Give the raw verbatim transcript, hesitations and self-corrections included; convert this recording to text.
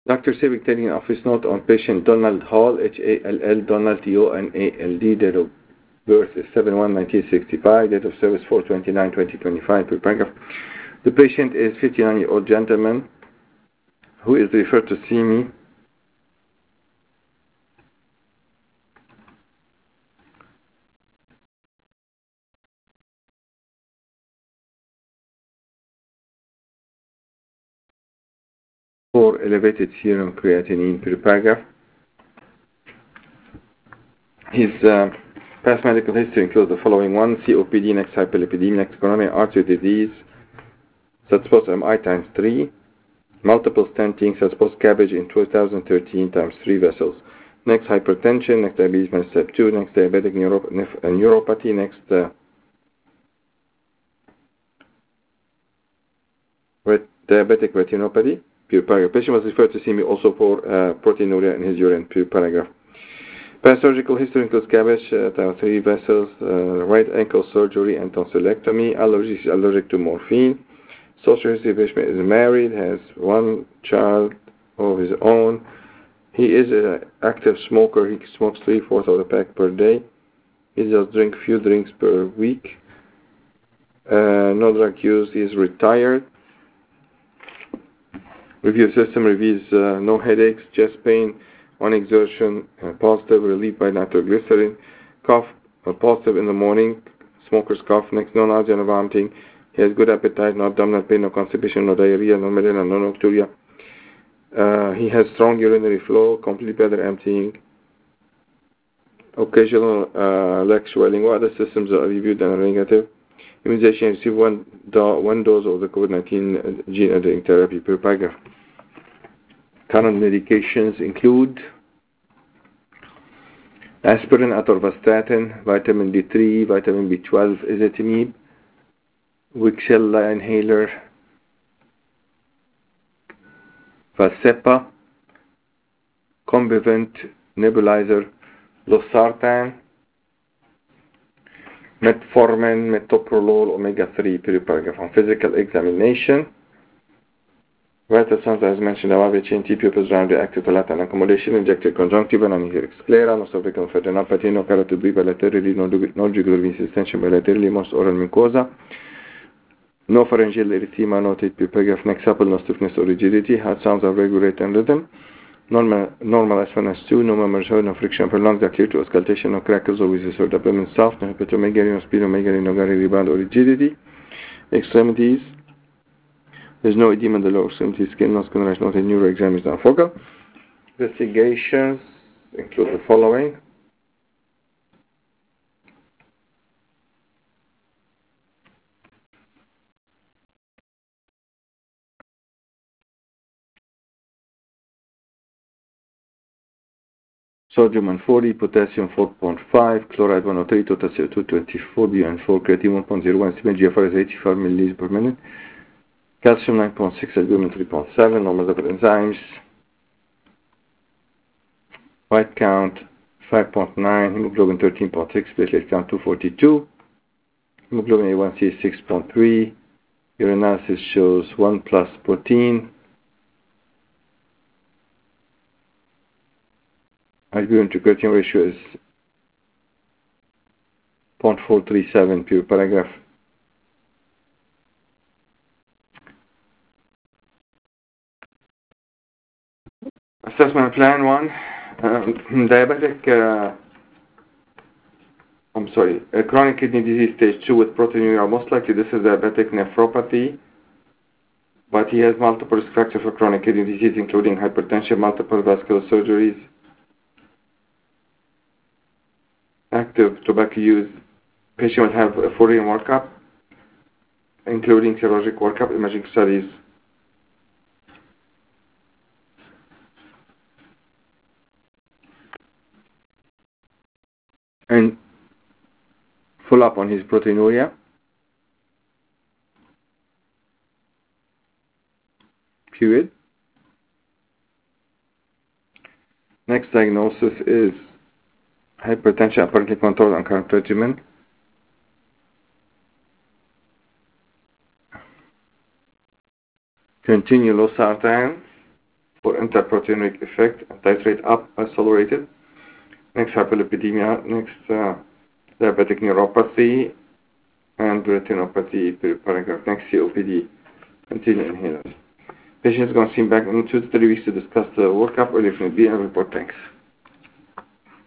Doctor Civic taking an office note on patient Donald Hall, H A L L, Donald, T O N A L D, date of birth is seven one nineteen sixty-five, date of service four twenty-nine twenty twenty-five, per paragraph. The patient is a fifty-nine-year-old gentleman who is referred to see me for elevated serum creatinine, per paragraph. His uh, past medical history includes the following: one, C O P D, next hyperlipidemia, next coronary artery disease, such post M I times three, multiple stenting, such post cabbage in two thousand thirteen times three vessels, next hypertension, next diabetes mellitus type two, next diabetic neuro- nef- neuropathy, next uh, ret- diabetic retinopathy, pure paragraph. Patient was referred to see me also for uh, proteinuria in his urine, pure paragraph. Past surgical history includes cabbage, uh, type three vessels, uh, right ankle surgery and tonsillectomy. Allergies, allergic to morphine. Social history: patient is married, has one child of his own. He is an active smoker. He smokes three-fourths of a pack per day. He just drinks few drinks per week. Uh, no drug use. He is retired. Review system reviews uh, no headaches, chest pain, on exertion, uh, positive, relief by nitroglycerin, cough, uh, positive in the morning, smoker's cough, next no nausea, no vomiting. He has good appetite, no abdominal pain, no constipation, no diarrhea, no melena, no nocturia. Uh, he has strong urinary flow, complete bladder emptying, occasional uh, leg swelling. What other systems are reviewed and are negative? Immunization: receive one, do- one dose of the COVID nineteen gene editing therapy, per paragraph. Current medications include aspirin, atorvastatin, vitamin D three, vitamin B twelve, ezetimibe, Wixella inhaler, Vascepa, Combivent nebulizer, losartan, metformin, metoprolol, omega three, per paragraph. On physical examination, vital signs as mentioned above: H N T, pupils round active palatine accommodation, injected conjunctiva, non-adherent sclera, no cervical retinopathy, no carotid B bilaterally, no, no jugular venous extension bilaterally, most oral mucosa, no pharyngeal erythema noted, per paragraph. Next, supple, no stiffness or rigidity, heart sounds are regular rate and rhythm, normal, normal S one, S two, no murmur, no friction per lungs, are clear to auscultation, no crackles or wheezes or abdomen soft, no hepatomegaly, no splenomegaly, no gary rebound or rigidity. Extremities: there's no edema in the lower extremity skin, no skin rash, no neuro exam is not focal. Investigations include the following: sodium one forty, potassium four point five, chloride one oh three, total C O two twenty-four, B N four, creatine one point zero one, G F R is eighty-five milliliters per minute, calcium nine point six, albumin three point seven, normal liver enzymes, white count five point nine, hemoglobin thirteen point six, platelet count two forty-two, hemoglobin A one C is six point three, urinalysis shows one plus protein, albumin to creatine ratio is zero point four three seven, per paragraph. Assessment plan one, um, diabetic, uh, I'm sorry, uh, chronic kidney disease stage two with proteinuria. Most likely this is diabetic nephropathy, but he has multiple risk factors for chronic kidney disease, including hypertension, multiple vascular surgeries, active tobacco use. Patient will have a full workup, including serologic workup, imaging studies. And follow up on his proteinuria. Period. Next diagnosis is hypertension apparently controlled on current regimen. Continue losartan. for intraproteinuric effect and titrate up as tolerated. Next, hyperlipidemia. Next, uh, diabetic neuropathy and retinopathy, periparagraph. Next, C O P D, continuous inhalers. Patients going to see back in two to three weeks to discuss the workup or if need be and report. Thanks.